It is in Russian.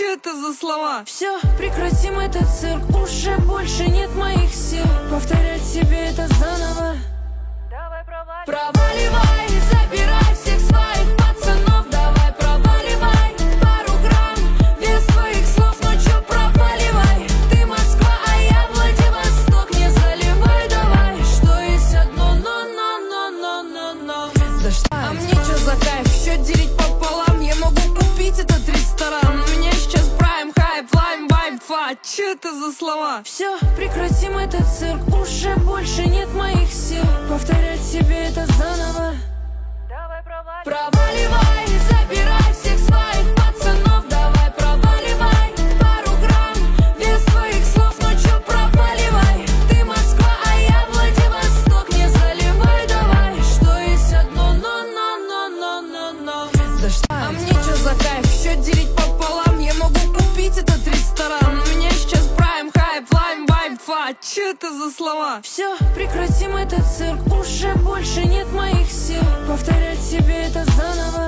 Чё это за слова? Все, прекратим этот цирк. Уже больше нет моих сил повторять себе это заново. Давай Проваливай, забирай всех своих пацанов. Давай проваливай, пару грамм вес твоих слов. Ну чё проваливай, ты Москва, а я Владивосток. Не заливай давай, что есть одно но. Да что? А мне чё за кайф, счет делить пополам. Я могу купить этот ресторан. У меня сейчас прайм, хайп, лайм, вайб, фа. Чё это за слова? Все, прекратим этот цирк. Уже больше нет моих сил повторять себе это заново. Проваливай, забирай всех своих пацанов. Давай проваливай, пару грамм вес твоих слов. Ну чё проваливай, ты Москва, а я Владивосток. Не заливай давай, что есть одно но. Да что? А мне чё за кайф, счет делить пополам. Я могу купить этот ресторан. У меня сейчас прайм, хайп, лайм, вайб, фа. Чё это за слова? Все, прекратим этот цирк. Уже больше нет моих сил повторять себе это заново.